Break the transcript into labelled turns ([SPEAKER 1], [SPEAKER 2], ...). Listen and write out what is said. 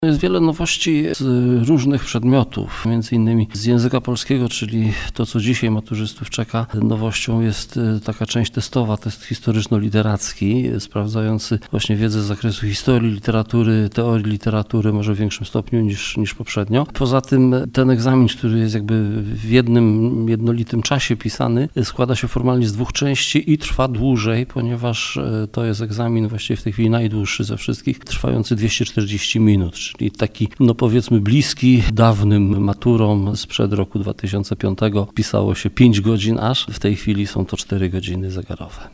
[SPEAKER 1] Jest wiele nowości z różnych przedmiotów, między innymi z języka polskiego, czyli to, co dzisiaj maturzystów czeka. Nowością jest taka część testowa, test historyczno-literacki, sprawdzający właśnie wiedzę z zakresu historii literatury, teorii literatury, może w większym stopniu niż poprzednio. Poza tym ten egzamin, który jest jakby w jednym jednolitym czasie pisany, składa się formalnie z 2 części i trwa dłużej, ponieważ to jest egzamin właściwie w tej chwili najdłuższy ze wszystkich, trwający 240 minut. Czyli taki, powiedzmy, bliski dawnym maturom sprzed roku 2005. Pisało się 5 godzin aż, w tej chwili są to 4 godziny zegarowe.